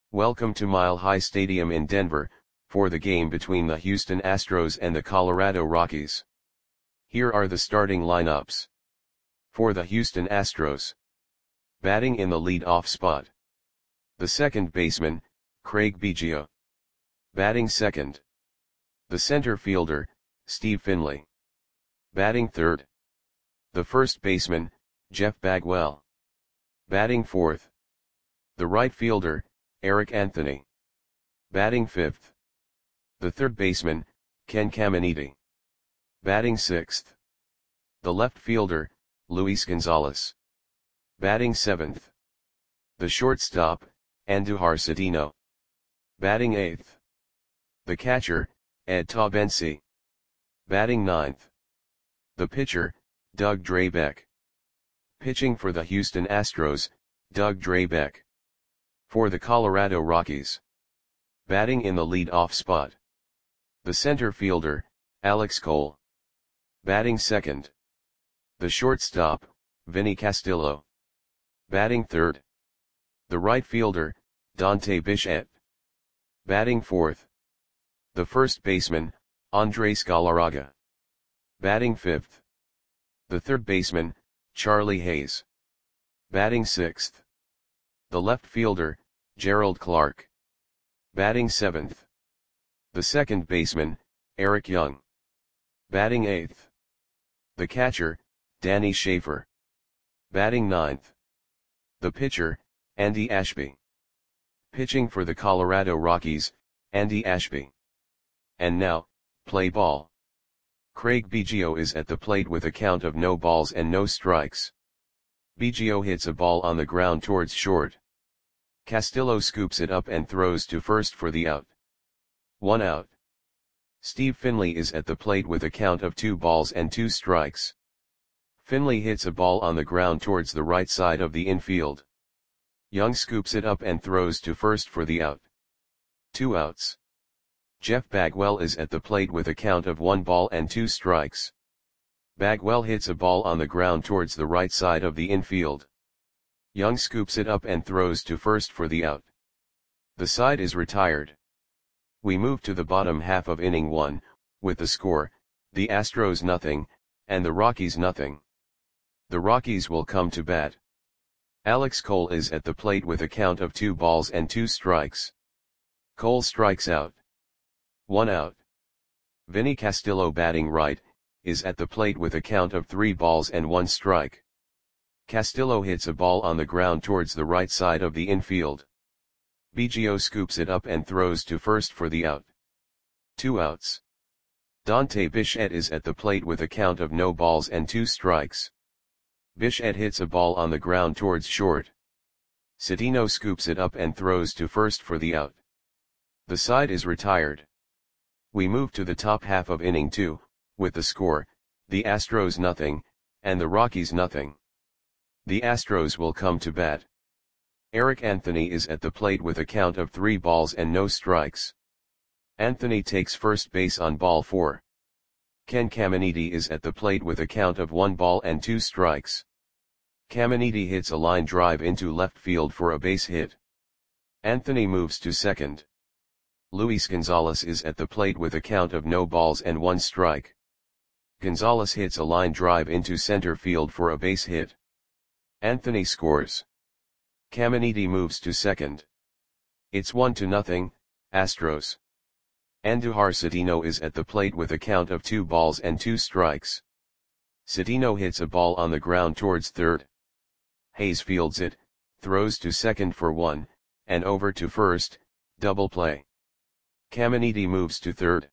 Welcome to Mile High Stadium in Denver, for the game between the Houston Astros and the Colorado Rockies. Here are the starting lineups. For the Houston Astros. Batting in the lead-off spot. The second baseman, Craig Biggio. Batting second. The center fielder, Steve Finley. Batting third. The first baseman, Jeff Bagwell. Batting fourth. The right fielder, Eric Anthony. Batting fifth. The third baseman, Ken Caminiti. Batting sixth. The left fielder, Luis Gonzalez. Batting seventh. The shortstop, Andujar Cedeno. Batting eighth. The catcher, Ed Taubensee. Batting ninth. The pitcher, Doug Drabek. Pitching for the Houston Astros, Doug Drabek. For the Colorado Rockies. Batting in the lead-off spot. The center fielder, Alex Cole. Batting second. The shortstop, Vinny Castillo. Batting third. The right fielder, Dante Bichette. Batting fourth. The first baseman, Andres Galarraga. Batting fifth. The third baseman, Charlie Hayes. Batting sixth. The left fielder, Gerald Clark. Batting seventh. The second baseman, Eric Young. Batting eighth. The catcher, Danny Schaefer. Batting ninth. The pitcher, Andy Ashby. Pitching for the Colorado Rockies, Andy Ashby. And now, play ball. Craig Biggio is at the plate with a count of no balls and no strikes. Biggio hits a ball on the ground towards short. Castillo scoops it up and throws to first for the out. 1 out. Steve Finley is at the plate with a count of 2 balls and 2 strikes. Finley hits a ball on the ground towards the right side of the infield. Young scoops it up and throws to first for the out. 2 outs. Jeff Bagwell is at the plate with a count of 1 ball and 2 strikes. Bagwell hits a ball on the ground towards the right side of the infield. Young scoops it up and throws to first for the out. The side is retired. We move to the bottom half of inning 1, with the score, the Astros nothing, and the Rockies nothing. The Rockies will come to bat. Alex Cole is at the plate with a count of 2 balls and 2 strikes. Cole strikes out. 1 out. Vinny Castillo, batting right, is at the plate with a count of 3 balls and 1 strike. Castillo hits a ball on the ground towards the right side of the infield. Biggio scoops it up and throws to first for the out. 2 outs. Dante Bichette is at the plate with a count of no balls and 2 strikes. Bichette hits a ball on the ground towards short. Cedeno scoops it up and throws to first for the out. The side is retired. We move to the top half of inning 2, with the score, the Astros nothing, and the Rockies nothing. The Astros will come to bat. Eric Anthony is at the plate with a count of 3 balls and no strikes. Anthony takes first base on ball 4. Ken Caminiti is at the plate with a count of 1 ball and 2 strikes. Caminiti hits a line drive into left field for a base hit. Anthony moves to second. Luis Gonzalez is at the plate with a count of no balls and 1 strike. Gonzalez hits a line drive into center field for a base hit. Anthony scores. Caminiti moves to second. It's 1-0, Astros. Andujar Cedeno is at the plate with a count of 2 balls and 2 strikes. Cedeno hits a ball on the ground towards third. Hayes fields it, throws to second for 1, and over to first, double play. Caminiti moves to third.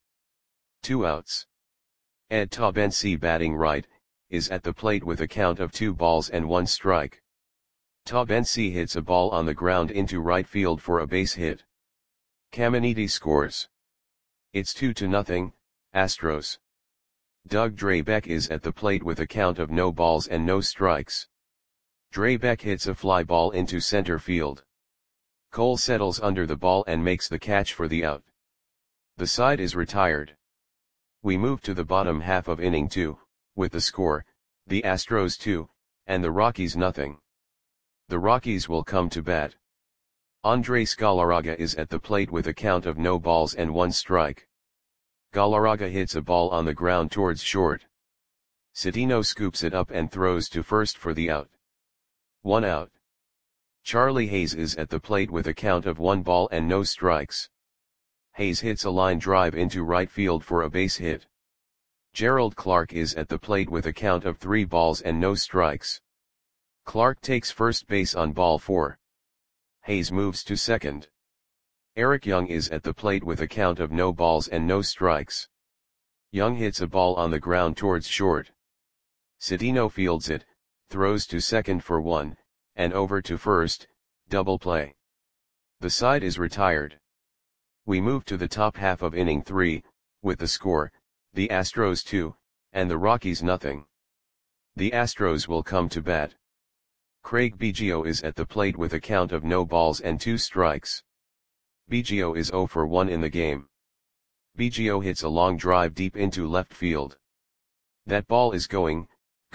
2 outs. Ed Taubensee, batting right, is at the plate with a count of 2 balls and 1 strike. Taubensee hits a ball on the ground into right field for a base hit. Caminiti scores. It's 2-0, Astros. Doug Drabek is at the plate with a count of no balls and no strikes. Drabek hits a fly ball into center field. Cole settles under the ball and makes the catch for the out. The side is retired. We move to the bottom half of inning 2, with the score, the Astros 2, and the Rockies nothing. The Rockies will come to bat. Andres Galarraga is at the plate with a count of no balls and 1 strike. Galarraga hits a ball on the ground towards short. Citino scoops it up and throws to first for the out. 1 out. Charlie Hayes is at the plate with a count of 1 ball and no strikes. Hayes hits a line drive into right field for a base hit. Gerald Clark is at the plate with a count of 3 balls and no strikes. Clark takes first base on ball 4. Hayes moves to second. Eric Young is at the plate with a count of no balls and no strikes. Young hits a ball on the ground towards short. Citino fields it, throws to second for 1, and over to first, double play. The side is retired. We move to the top half of inning 3, with the score, the Astros 2, and the Rockies nothing. The Astros will come to bat. Craig Biggio is at the plate with a count of no balls and 2 strikes. Biggio is 0 for 1 in the game. Biggio hits a long drive deep into left field. That ball is gone.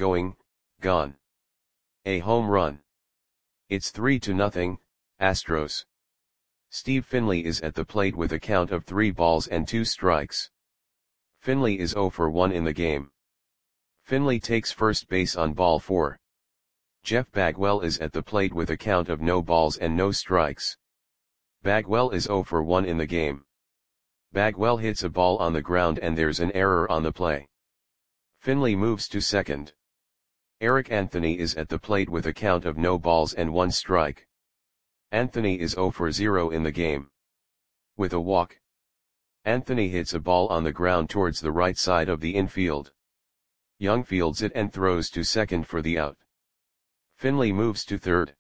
A home run. It's 3-0, Astros. Steve Finley is at the plate with a count of 3 balls and 2 strikes. Finley is 0 for 1 in the game. Finley takes first base on ball 4. Jeff Bagwell is at the plate with a count of no balls and no strikes. Bagwell is 0 for 1 in the game. Bagwell hits a ball on the ground and there's an error on the play. Finley moves to second. Eric Anthony is at the plate with a count of no balls and 1 strike. Anthony is 0 for 0 in the game. With a walk. Anthony hits a ball on the ground towards the right side of the infield. Young fields it and throws to second for the out. Finley moves to third.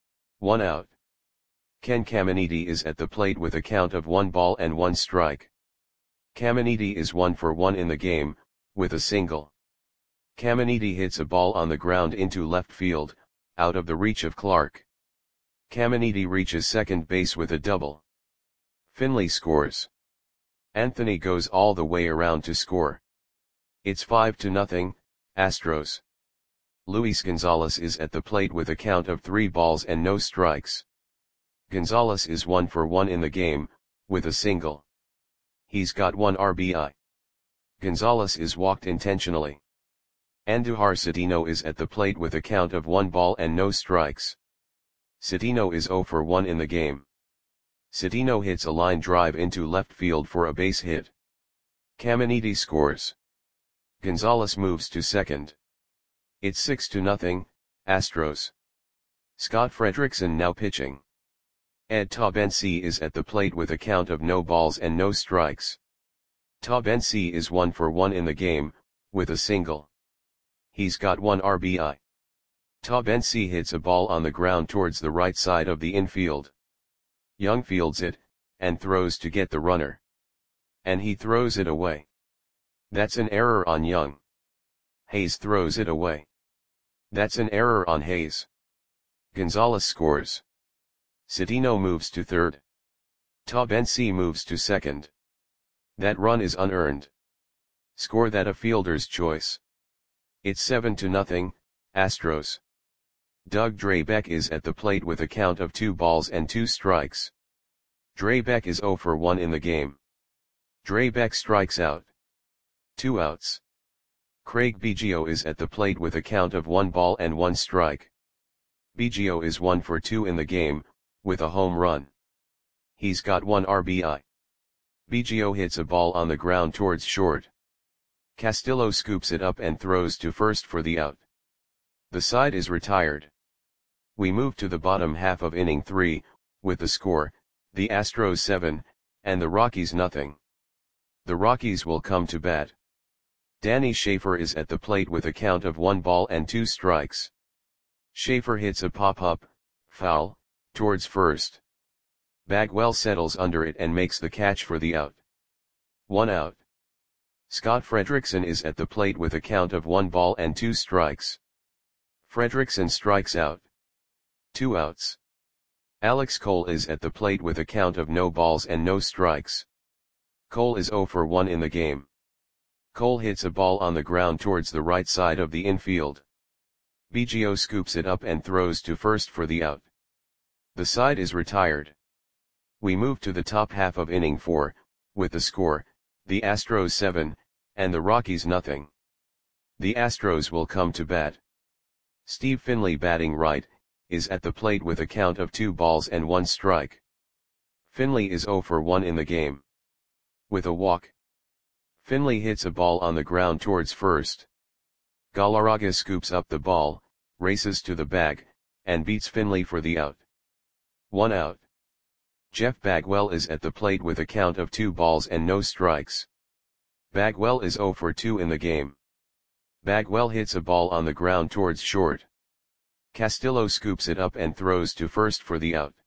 1 out. Ken Caminiti is at the plate with a count of 1 ball and 1 strike. Caminiti is 1 for 1 in the game, with a single. Caminiti hits a ball on the ground into left field, out of the reach of Clark. Caminiti reaches second base with a double. Finley scores. Anthony goes all the way around to score. It's 5-0, Astros. Luis Gonzalez is at the plate with a count of 3 balls and no strikes. Gonzalez is 1 for 1 in the game, with a single. He's got 1 RBI. Gonzalez is walked intentionally. Andujar Citino is at the plate with a count of 1 ball and no strikes. Citino is 0 for 1 in the game. Citino hits a line drive into left field for a base hit. Caminiti scores. Gonzalez moves to second. It's 6-0, Astros. Scott Frederickson now pitching. Ed Taubensee is at the plate with a count of no balls and no strikes. Taubensee is 1 for 1 in the game, with a single. He's got 1 RBI. Taubensee hits a ball on the ground towards the right side of the infield. Young fields it, and throws to get the runner. And he throws it away. That's an error on Young. Hayes throws it away. That's an error on Hayes. Gonzalez scores. Citino moves to third. Taubensee moves to second. That run is unearned. Score that a fielder's choice. It's 7-0, Astros. Doug Drabek is at the plate with a count of 2 balls and 2 strikes. Drabek is 0 for 1 in the game. Drabek strikes out. 2 outs. Craig Biggio is at the plate with a count of 1 ball and 1 strike. Biggio is 1 for 2 in the game, with a home run. He's got 1 RBI. Biggio hits a ball on the ground towards short. Castillo scoops it up and throws to first for the out. The side is retired. We move to the bottom half of inning 3, with the score, the Astros 7, and the Rockies nothing. The Rockies will come to bat. Danny Schaefer is at the plate with a count of 1 ball and 2 strikes. Schaefer hits a pop-up, foul, towards first. Bagwell settles under it and makes the catch for the out. 1 out. Scott Frederickson is at the plate with a count of 1 ball and 2 strikes. Frederickson strikes out. 2 outs. Alex Cole is at the plate with a count of no balls and no strikes. Cole is 0 for 1 in the game. Cole hits a ball on the ground towards the right side of the infield. Biggio scoops it up and throws to first for the out. The side is retired. We move to the top half of inning 4, with the score, the Astros 7, and the Rockies nothing. The Astros will come to bat. Steve Finley, batting right, is at the plate with a count of 2 balls and 1 strike. Finley is 0 for 1 in the game. With a walk, Finley hits a ball on the ground towards first. Galarraga scoops up the ball, races to the bag, and beats Finley for the out. 1 out. Jeff Bagwell is at the plate with a count of 2 balls and no strikes. Bagwell is 0 for 2 in the game. Bagwell hits a ball on the ground towards short. Castillo scoops it up and throws to first for the out.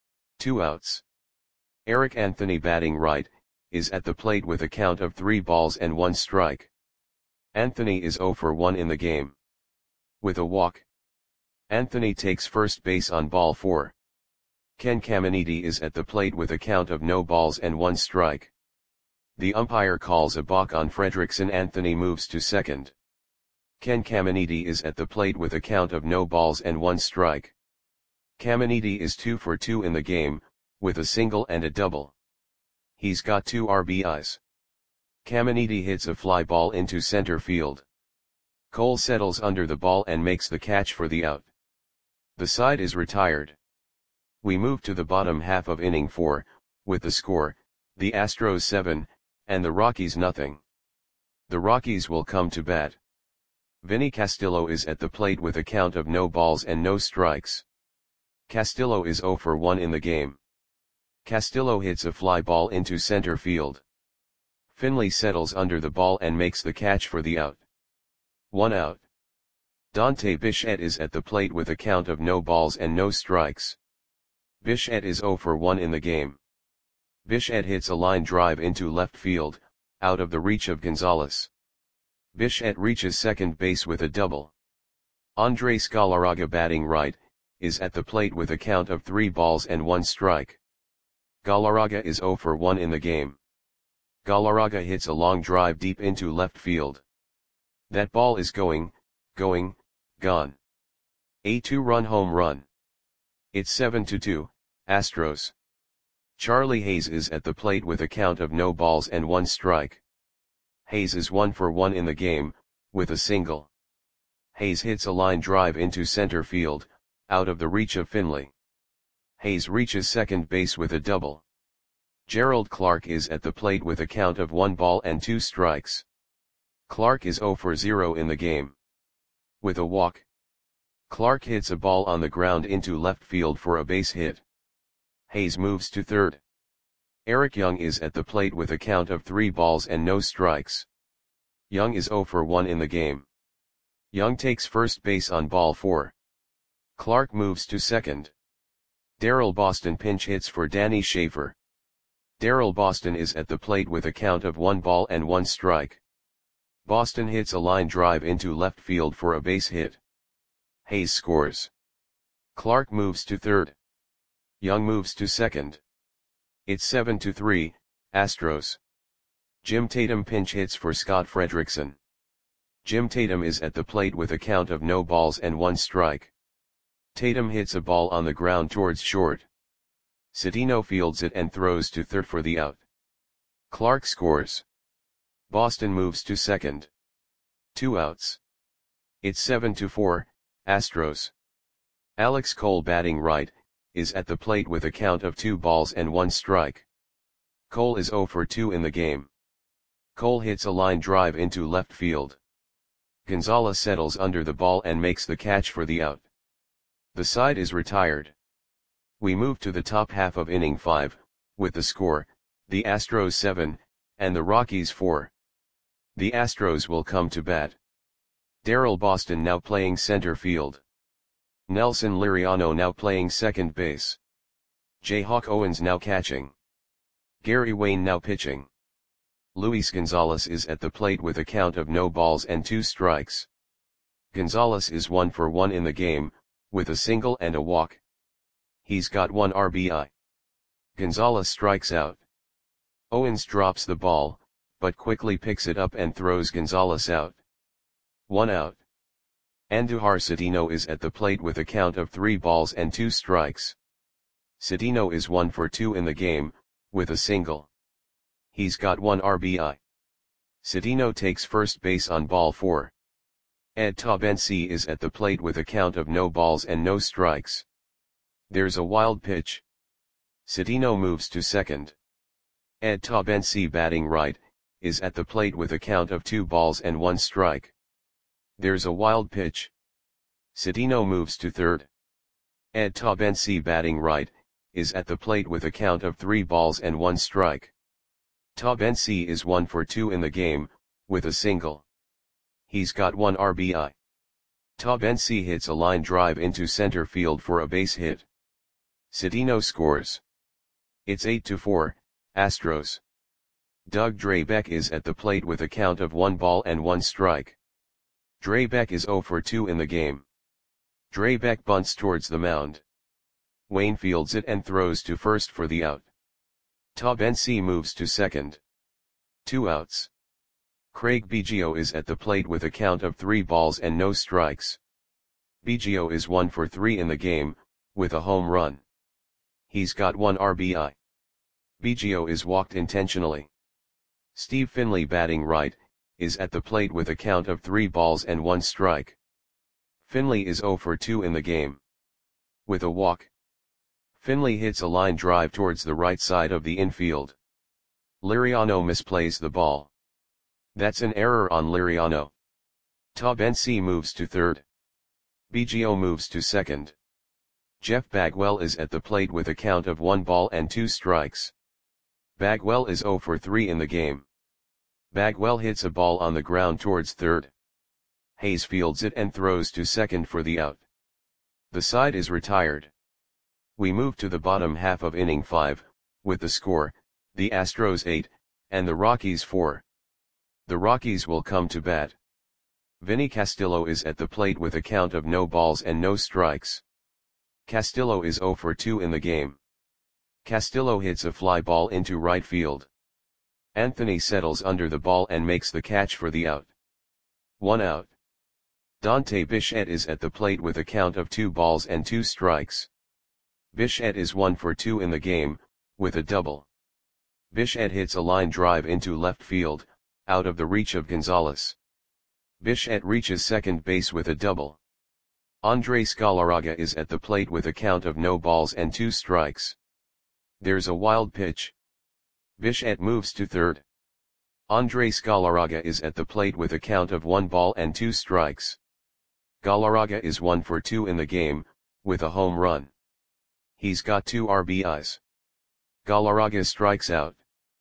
2 outs. Eric Anthony, batting right, is at the plate with a count of 3 balls and 1 strike. Anthony is 0 for 1 in the game. With a walk, Anthony takes first base on ball 4. Ken Caminiti is at the plate with a count of no balls and 1 strike. The umpire calls a balk on Frederickson. Anthony moves to second. Ken Caminiti is at the plate with a count of no balls and 1 strike. Caminiti is 2 for 2 in the game, with a single and a double. He's got 2 RBIs. Caminiti hits a fly ball into center field. Cole settles under the ball and makes the catch for the out. The side is retired. We move to the bottom half of inning 4, with the score, the Astros 7, and the Rockies nothing. The Rockies will come to bat. Vinny Castillo is at the plate with a count of no balls and no strikes. Castillo is 0 for 1 in the game. Castillo hits a fly ball into center field. Finley settles under the ball and makes the catch for the out. 1 out. Dante Bichette is at the plate with a count of no balls and no strikes. Bichette is 0 for 1 in the game. Bichette hits a line drive into left field, out of the reach of Gonzalez. Bichette reaches second base with a double. Andres Galarraga, batting right, is at the plate with a count of 3 balls and 1 strike. Galarraga is 0 for 1 in the game. Galarraga hits a long drive deep into left field. That ball is gone. A 2-run home run. It's 7-2, Astros. Charlie Hayes is at the plate with a count of no balls and 1 strike. Hayes is 1 for 1 in the game, with a single. Hayes hits a line drive into center field, out of the reach of Finley. Hayes reaches second base with a double. Gerald Clark is at the plate with a count of 1 ball and 2 strikes. Clark is 0 for 0 in the game. With a walk, Clark hits a ball on the ground into left field for a base hit. Hayes moves to third. Eric Young is at the plate with a count of 3 balls and no strikes. Young is 0 for 1 in the game. Young takes first base on ball 4. Clark moves to second. Darrell Boston pinch hits for Danny Schaefer. Darrell Boston is at the plate with a count of 1 ball and 1 strike. Boston hits a line drive into left field for a base hit. Hayes scores. Clark moves to third. Young moves to second. It's 7-3, Astros. Jim Tatum pinch hits for Scott Frederickson. Jim Tatum is at the plate with a count of no balls and 1 strike. Tatum hits a ball on the ground towards short. Citino fields it and throws to third for the out. Clark scores. Boston moves to second. 2 outs. It's 7-4, Astros. Alex Cole, batting right, is at the plate with a count of 2 balls and 1 strike. Cole is 0 for 2 in the game. Cole hits a line drive into left field. Gonzalez settles under the ball and makes the catch for the out. The side is retired. We move to the top half of inning 5, with the score, the Astros 7, and the Rockies 4. The Astros will come to bat. Darrell Boston now playing center field. Nelson Liriano now playing second base. Jayhawk Owens now catching. Gary Wayne now pitching. Luis Gonzalez is at the plate with a count of no balls and 2 strikes. Gonzalez is 1 for 1 in the game, with a single and a walk. He's got 1 RBI. Gonzalez strikes out. Owens drops the ball, but quickly picks it up and throws Gonzalez out. 1 out. Andujar Citino is at the plate with a count of 3 balls and 2 strikes. Cedeno is 1 for 2 in the game, with a single. He's got 1 RBI. Cedeno takes first base on ball 4. Ed Taubensee is at the plate with a count of no balls and no strikes. There's a wild pitch. Cedeno moves to second. Ed Taubensee, batting right, is at the plate with a count of 2 balls and 1 strike. There's a wild pitch. Cedeno moves to third. Ed Taubensee, batting right, is at the plate with a count of 3 balls and 1 strike. Taubensee is 1 for 2 in the game, with a single. He's got 1 RBI. Taubensee hits a line drive into center field for a base hit. Cedeno scores. It's 8-4, Astros. Doug Drabek is at the plate with a count of 1 ball and 1 strike. Drabek is 0 for 2 in the game. Drabek bunts towards the mound. Wayne fields it and throws to first for the out. Taubensee moves to second. 2 outs. Craig Biggio is at the plate with a count of 3 balls and no strikes. Biggio is 1 for 3 in the game, with a home run. He's got 1 RBI. Biggio is walked intentionally. Steve Finley, batting right, is at the plate with a count of 3 balls and 1 strike. Finley is 0 for 2 in the game. With a walk. Finley hits a line drive towards the right side of the infield. Liriano misplays the ball. That's an error on Liriano. Taubensee moves to third. Biggio moves to second. Jeff Bagwell is at the plate with a count of 1 ball and 2 strikes. Bagwell is 0 for 3 in the game. Bagwell hits a ball on the ground towards third. Hayes fields it and throws to second for the out. The side is retired. We move to the bottom half of inning 5, with the score, the Astros 8, and the Rockies 4. The Rockies will come to bat. Vinny Castillo is at the plate with a count of no balls and no strikes. Castillo is 0 for 2 in the game. Castillo hits a fly ball into right field. Anthony settles under the ball and makes the catch for the out. 1 out. Dante Bichette is at the plate with a count of 2 balls and 2 strikes. Bichette is 1 for 2 in the game, with a double. Bichette hits a line drive into left field, out of the reach of Gonzalez. Bichette reaches second base with a double. Andres Galarraga is at the plate with a count of no balls and 2 strikes. There's a wild pitch. Bichette moves to third. Andres Galarraga is at the plate with a count of 1 ball and 2 strikes. Galarraga is 1 for 2 in the game, with a home run. He's got 2 RBIs. Galarraga strikes out.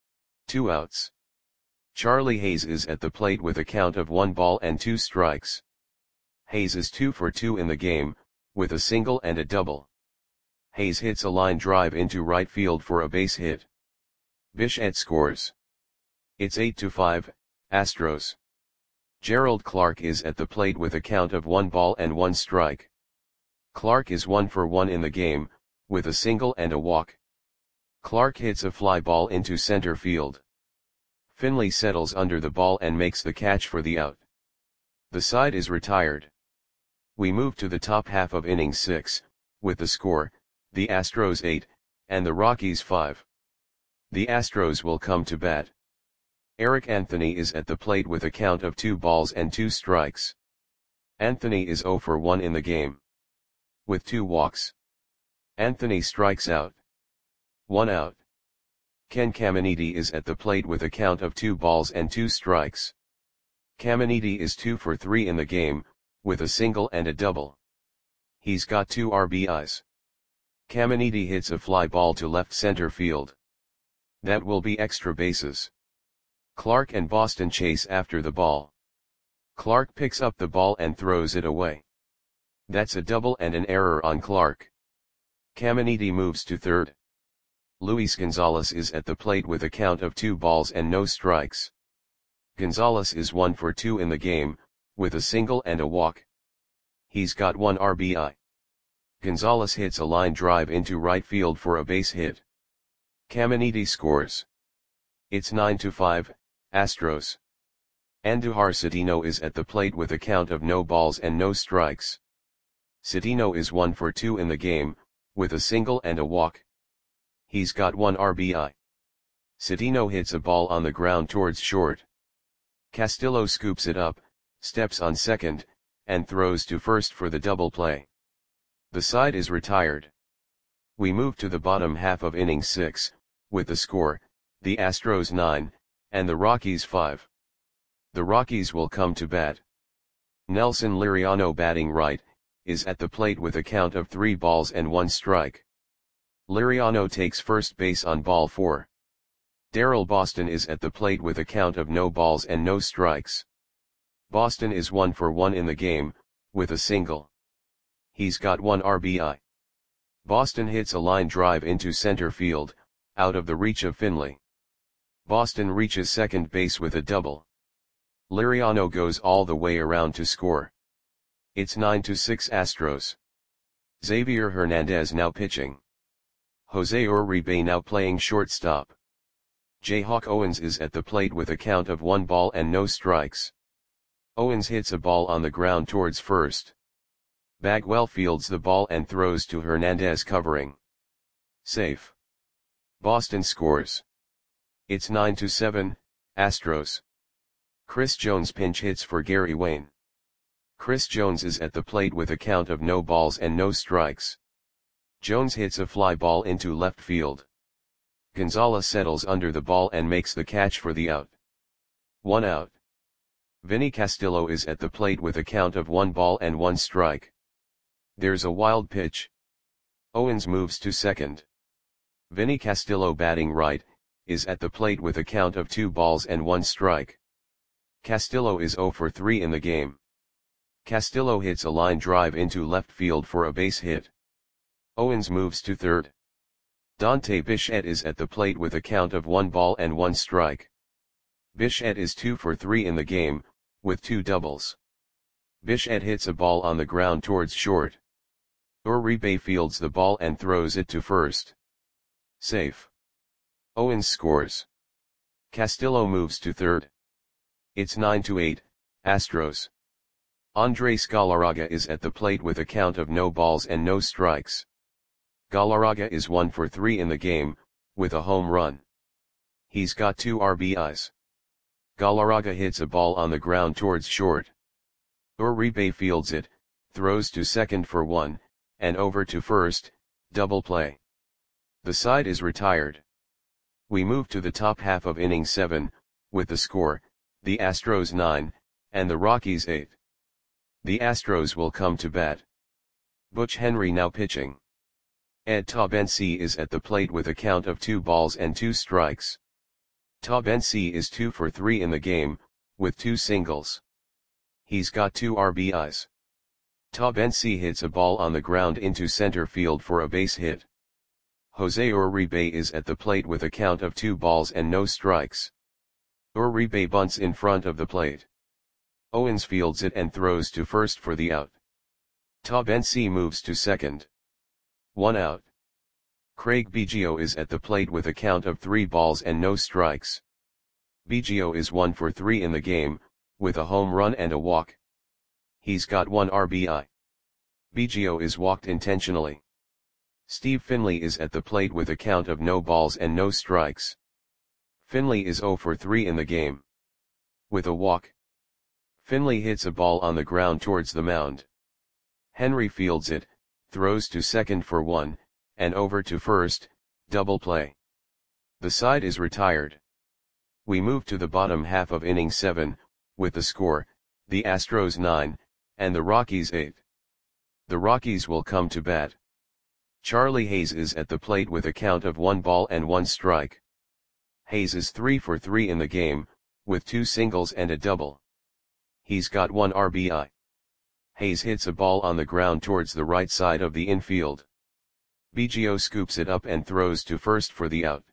2 outs. Charlie Hayes is at the plate with a count of 1 ball and 2 strikes. Hayes is 2 for 2 in the game, with a single and a double. Hayes hits a line drive into right field for a base hit. Bichette scores. It's 8-5, Astros. Gerald Clark is at the plate with a count of 1 ball and 1 strike. Clark is 1 for 1 in the game, with a single and a walk. Clark hits a fly ball into center field. Finley settles under the ball and makes the catch for the out. The side is retired. We move to the top half of inning 6, with the score, the Astros 8, and the Rockies 5. The Astros will come to bat. Eric Anthony is at the plate with a count of 2 balls and 2 strikes. Anthony is 0 for 1 in the game. With 2 walks. Anthony strikes out. 1 out. Ken Caminiti is at the plate with a count of 2 balls and 2 strikes. Caminiti is 2 for 3 in the game, with a single and a double. He's got 2 RBIs. Caminiti hits a fly ball to left center field. That will be extra bases. Clark and Boston chase after the ball. Clark picks up the ball and throws it away. That's a double and an error on Clark. Caminiti moves to third. Luis Gonzalez is at the plate with a count of 2 balls and no strikes. Gonzalez is 1 for 2 in the game, with a single and a walk. He's got 1 RBI. Gonzalez hits a line drive into right field for a base hit. Caminiti scores. It's 9-5, Astros. Andujar Cedeno is at the plate with a count of no balls and no strikes. Cedeno is 1 for 2 in the game, with a single and a walk. He's got 1 RBI. Citino hits a ball on the ground towards short. Castillo scoops it up, steps on second, and throws to first for the double play. The side is retired. We move to the bottom half of inning 6, with the score, the Astros 9, and the Rockies 5. The Rockies will come to bat. Nelson Liriano, batting right, is at the plate with a count of 3 balls and 1 strike. Liriano takes first base on ball 4. Darrell Boston is at the plate with a count of no balls and no strikes. Boston is 1 for 1 in the game, with a single. He's got 1 RBI. Boston hits a line drive into center field, out of the reach of Finley. Boston reaches second base with a double. Liriano goes all the way around to score. It's 9-6 Astros. Xavier Hernandez now pitching. Jose Uribe now playing shortstop. Jayhawk Owens is at the plate with a count of 1 ball and no strikes. Owens hits a ball on the ground towards first. Bagwell fields the ball and throws to Hernandez, covering. Safe. Boston scores. It's 9-7, Astros. Chris Jones pinch hits for Gary Wayne. Chris Jones is at the plate with a count of no balls and no strikes. Jones hits a fly ball into left field. Gonzalez settles under the ball and makes the catch for the out. 1 out. Vinny Castillo is at the plate with a count of 1 ball and 1 strike. There's a wild pitch. Owens moves to second. Vinny Castillo, batting right, is at the plate with a count of 2 balls and 1 strike. Castillo is 0 for 3 in the game. Castillo hits a line drive into left field for a base hit. Owens moves to third. Dante Bichette is at the plate with a count of 1 ball and 1 strike. Bichette is 2 for 3 in the game, with 2 doubles. Bichette hits a ball on the ground towards short. Uribe fields the ball and throws it to first. Safe. Owens scores. Castillo moves to third. It's 9-8, Astros. Andres Galarraga is at the plate with a count of no balls and no strikes. Galarraga is 1 for 3 in the game, with a home run. He's got 2 RBIs. Galarraga hits a ball on the ground towards short. Uribe fields it, throws to second for 1, and over to first, double play. The side is retired. We move to the top half of inning 7, with the score, the Astros 9, and the Rockies 8. The Astros will come to bat. Butch Henry now pitching. Ed Taubensee is at the plate with a count of 2 balls and 2 strikes. Taubensee is 2 for 3 in the game, with 2 singles. He's got 2 RBIs. Taubensee hits a ball on the ground into center field for a base hit. Jose Uribe is at the plate with a count of 2 balls and no strikes. Uribe bunts in front of the plate. Owens fields it and throws to first for the out. Taubensee moves to second. 1 out. Craig Biggio is at the plate with a count of 3 balls and no strikes. Biggio is 1 for 3 in the game, with a home run and a walk. He's got 1 RBI. Biggio is walked intentionally. Steve Finley is at the plate with a count of no balls and no strikes. Finley is 0 for 3 in the game. With a walk. Finley hits a ball on the ground towards the mound. Henry fields it, throws to second for 1, and over to first, double play. The side is retired. We move to the bottom half of inning 7, with the score, the Astros 9, and the Rockies 8. The Rockies will come to bat. Charlie Hayes is at the plate with a count of 1 ball and 1 strike. Hayes is 3 for 3 in the game, with 2 singles and a double. He's got 1 RBI. Hayes hits a ball on the ground towards the right side of the infield. Biggio scoops it up and throws to first for the out.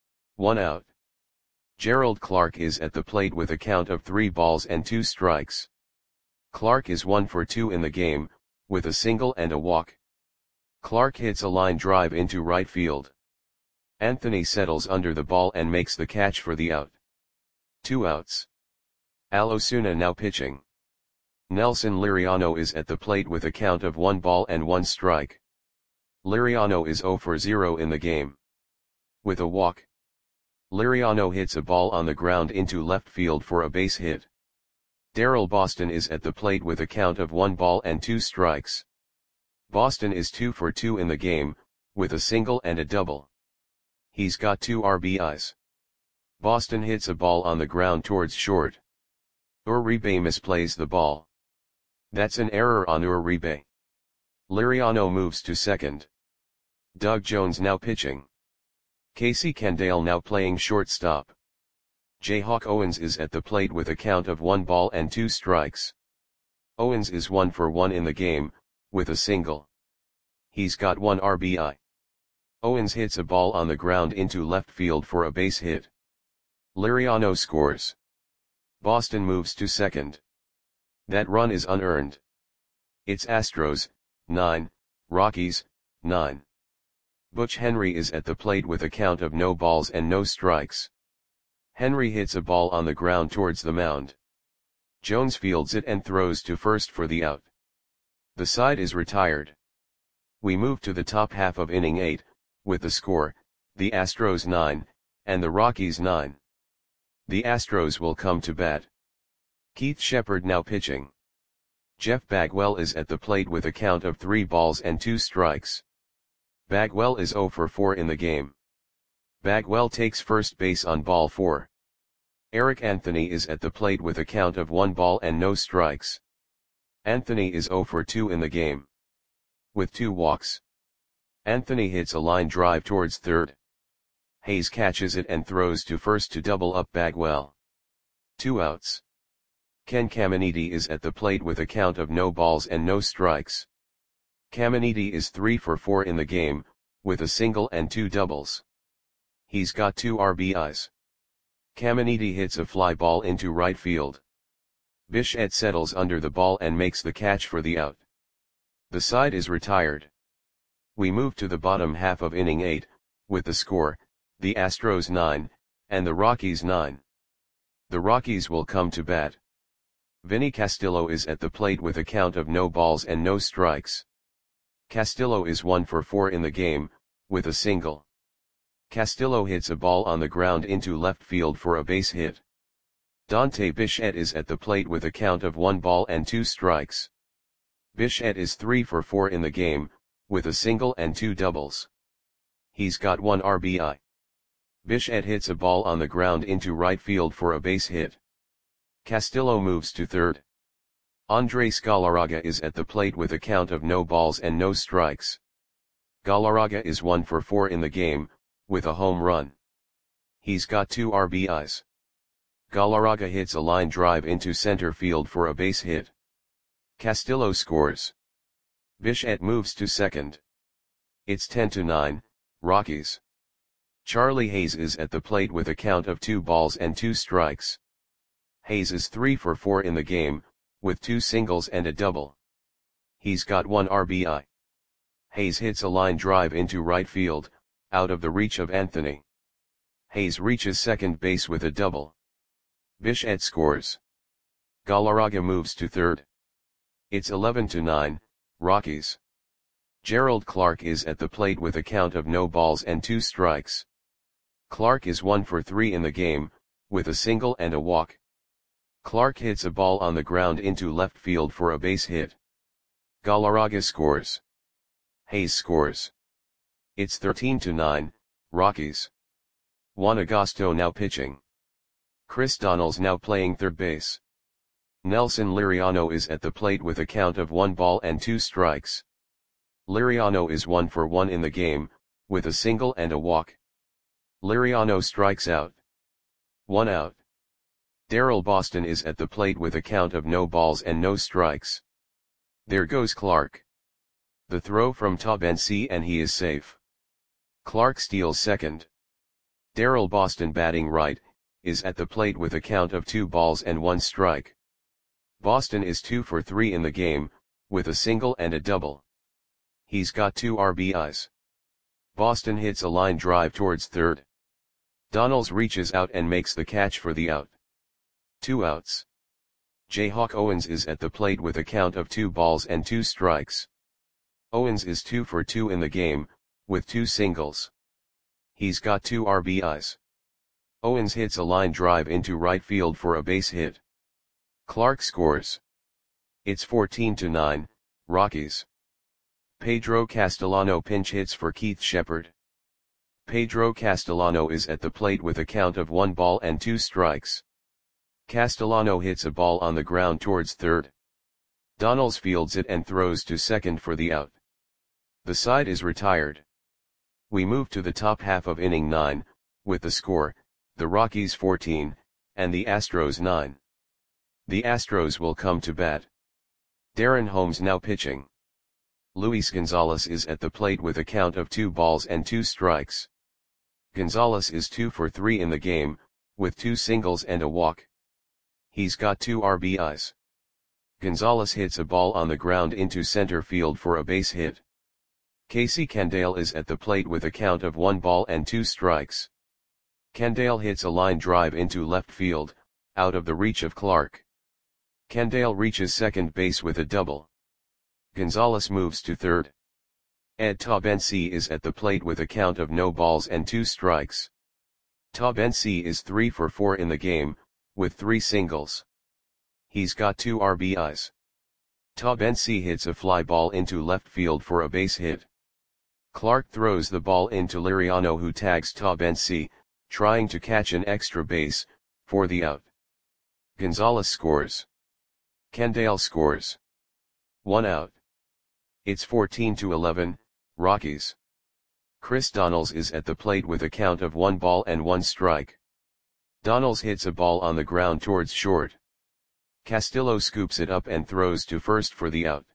1 out. Gerald Clark is at the plate with a count of 3 balls and 2 strikes. Clark is 1 for 2 in the game, with a single and a walk. Clark hits a line drive into right field. Anthony settles under the ball and makes the catch for the out. 2 outs. Al Osuna now pitching. Nelson Liriano is at the plate with a count of 1 ball and 1 strike. Liriano is 0 for 0 in the game. with a walk. Liriano hits a ball on the ground into left field for a base hit. Darrell Boston is at the plate with a count of 1 ball and 2 strikes. Boston is 2 for 2 in the game, with a single and a double. He's got 2 RBIs. Boston hits a ball on the ground towards short. Uribe misplays the ball. That's an error on Uribe. Liriano moves to second. Doug Jones now pitching. Casey Candale now playing shortstop. Jayhawk Owens is at the plate with a count of 1 ball and 2 strikes. Owens is 1 for 1 in the game, with a single. He's got 1 RBI. Owens hits a ball on the ground into left field for a base hit. Liriano scores. Boston moves to second. That run is unearned. It's Astros, 9, Rockies, 9. Butch Henry is at the plate with a count of no balls and no strikes. Henry hits a ball on the ground towards the mound. Jones fields it and throws to first for the out. The side is retired. We move to the top half of inning 8, with the score, the Astros 9, and the Rockies 9. The Astros will come to bat. Keith Shepard now pitching. Jeff Bagwell is at the plate with a count of 3 balls and 2 strikes. Bagwell is 0 for 4 in the game. Bagwell takes first base on ball 4. Eric Anthony is at the plate with a count of 1 ball and no strikes. Anthony is 0 for 2 in the game. With 2 walks. Anthony hits a line drive towards third. Hayes catches it and throws to first to double up Bagwell. 2 outs. Ken Caminiti is at the plate with a count of no balls and no strikes. Caminiti is 3 for 4 in the game, with a single and 2 doubles. He's got 2 RBIs. Caminiti hits a fly ball into right field. Bichette settles under the ball and makes the catch for the out. The side is retired. We move to the bottom half of inning 8, with the score, the Astros 9, and the Rockies 9. The Rockies will come to bat. Vinny Castillo is at the plate with a count of no balls and no strikes. Castillo is 1 for 4 in the game, with a single. Castillo hits a ball on the ground into left field for a base hit. Dante Bichette is at the plate with a count of 1 ball and 2 strikes. Bichette is 3 for 4 in the game, with a single and 2 doubles. He's got 1 RBI. Bichette hits a ball on the ground into right field for a base hit. Castillo moves to third. Andres Galarraga is at the plate with a count of no balls and no strikes. Galarraga is 1 for 4 in the game, with a home run. He's got 2 RBIs. Galarraga hits a line drive into center field for a base hit. Castillo scores. Bichette moves to second. It's 10-9, Rockies. Charlie Hayes is at the plate with a count of 2 balls and 2 strikes. Hayes is 3 for 4 in the game, with 2 singles and a double. He's got 1 RBI. Hayes hits a line drive into right field, out of the reach of Anthony. Hayes reaches second base with a double. Bichette scores. Galarraga moves to third. It's 11-9, Rockies. Gerald Clark is at the plate with a count of no balls and 2 strikes. Clark is 1 for 3 in the game, with a single and a walk. Clark hits a ball on the ground into left field for a base hit. Galarraga scores. Hayes scores. It's 13-9, Rockies. Juan Agosto now pitching. Chris Donnell's now playing third base. Nelson Liriano is at the plate with a count of 1 ball and 2 strikes. Liriano is 1 for 1 in the game, with a single and a walk. Liriano strikes out. 1 out. Darrell Boston is at the plate with a count of no balls and no strikes. There goes Clark. The throw from Tabensi and he is safe. Clark steals second. Darrell Boston batting right, is at the plate with a count of 2 balls and 1 strike. Boston is 2 for 3 in the game, with a single and a double. He's got 2 RBIs. Boston hits a line drive towards third. Donnells reaches out and makes the catch for the out. 2 outs. Jayhawk Owens is at the plate with a count of 2 balls and 2 strikes. Owens is 2 for 2 in the game, with 2 singles. He's got 2 RBIs. Owens hits a line drive into right field for a base hit. Clarke scores. It's 14-9, Rockies. Pedro Castellano pinch hits for Keith Shepard. Pedro Castellano is at the plate with a count of 1 ball and 2 strikes. Castellano hits a ball on the ground towards third. Donalds fields it and throws to second for the out. The side is retired. We move to the top half of inning 9, with the score, the Rockies 14, and the Astros 9. The Astros will come to bat. Darren Holmes now pitching. Luis Gonzalez is at the plate with a count of 2 balls and 2 strikes. Gonzalez is 2 for 3 in the game, with 2 singles and a walk. He's got 2 RBIs. Gonzalez hits a ball on the ground into center field for a base hit. Casey Candaele is at the plate with a count of 1 ball and 2 strikes. Candaele hits a line drive into left field, out of the reach of Clarke. Candaele reaches second base with a double. Gonzalez moves to third. Ed Taubensee is at the plate with a count of no balls and 2 strikes. Taubensee is 3 for 4 in the game, with 3 singles. He's got 2 RBIs. Taubensee hits a fly ball into left field for a base hit. Clarke throws the ball into Liriano, who tags Taubensee, trying to catch an extra base, for the out. Gonzalez scores. Candaele scores. 1 out. It's 14-11, Rockies. Chris Donalds is at the plate with a count of 1 ball and 1 strike. Donalds hits a ball on the ground towards short. Castillo scoops it up and throws to first for the out.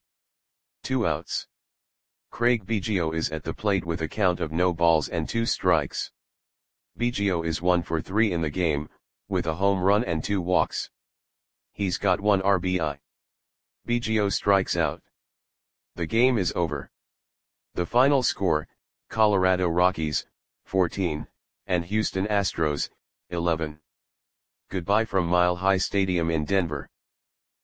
2 outs. Craig Biggio is at the plate with a count of no balls and 2 strikes. Biggio is 1 for 3 in the game, with a home run and 2 walks. He's got 1 RBI. Biggio strikes out. The game is over. The final score, Colorado Rockies, 14, and Houston Astros, 11. Goodbye from Mile High Stadium in Denver.